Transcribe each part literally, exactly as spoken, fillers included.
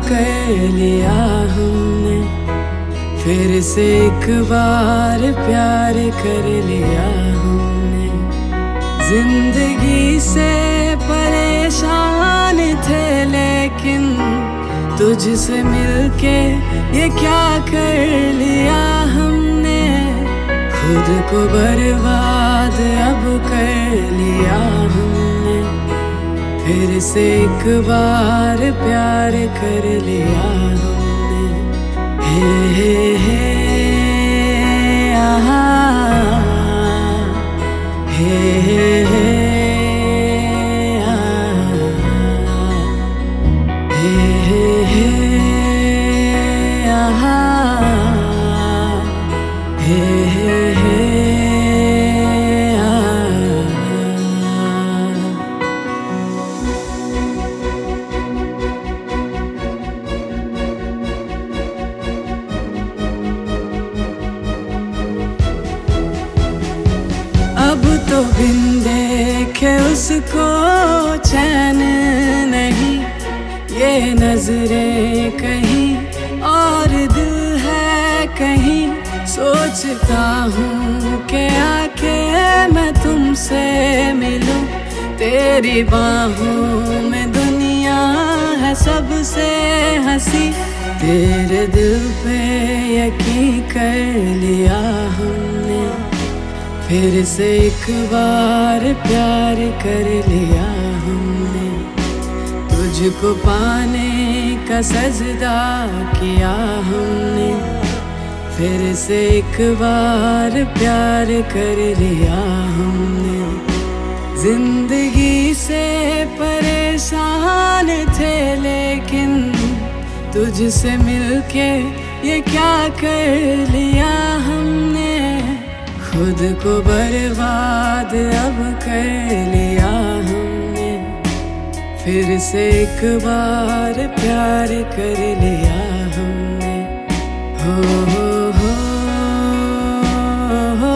कर लिया हमने, फिर से एक बार प्यार कर लिया हमने। जिंदगी से परेशान थे लेकिन तुझसे मिलके ये क्या कर लिया हमने। खुद को बर्बाद अब कर लिया हमने, फिर से एक बार प्यार कर लिया हमने। हे हे हे आहा, हे हे हे आहा, हे हे हे आहा, हे हे हे अब तो बिन देखे उसको चैन नहीं, ये नजरें कहीं और दिल है कहीं। सोचता हूँ कि आके मैं तुमसे मिलूं, तेरी बाहों में दुनिया है सबसे हंसी। तेरे दिल पे यकीन कर लिया हमने, फिर से एक बार प्यार कर लिया हमने। तुझको पाने का सजदा किया हमने, फिर से एक बार प्यार कर लिया हमने। जिंदगी से परेशान थे लेकिन तुझसे मिलके ये क्या कर लिया हमने। खुद को बर्बाद अब कर लिया हमने, फिर से एक बार प्यार कर लिया हमने। हो हो हो हो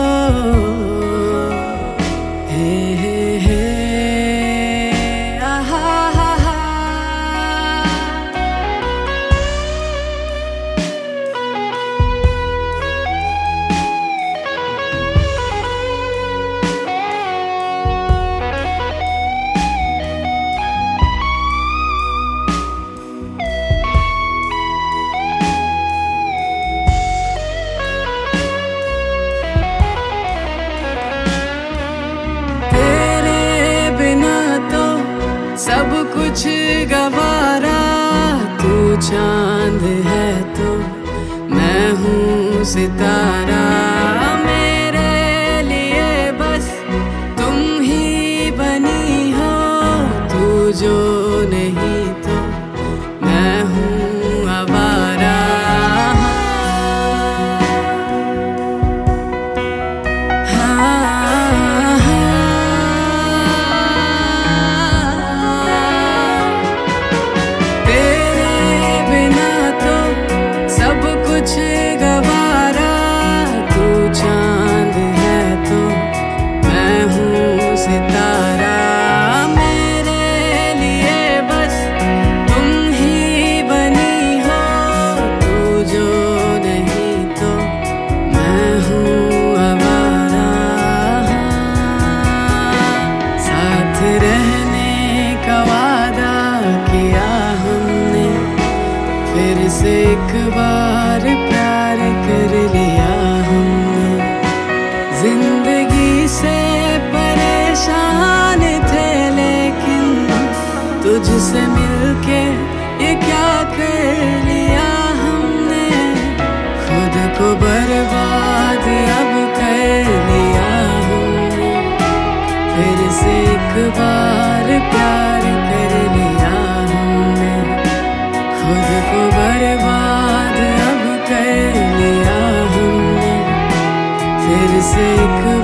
हे हे हे आहा हा हा। सब कुछ गवारा, तू चांद है तो मैं हूँ सितारा। मेरे लिए बस तुम ही बनी हो, तू जो नहीं तो मैं हूँ आवारा। गवारा, तू चांद है तो मैं हूँ सितारा। मेरे लिए बस तुम ही बनी हो, तू जो नहीं तो मैं हूँ आवारा। साथ रहने का वादा किया हमने, फिर से एक बार प्यार कर लिया हमने। जिंदगी से परेशान थे लेकिन तुझसे मिलके ये क्या कर लिया हमने। खुद को बर्बाद अब कर लिया हमने, फिर से एक बार प्यार कर लिया हमने। खुद को बर्बाद अब कर लिया हमने, फिर से एक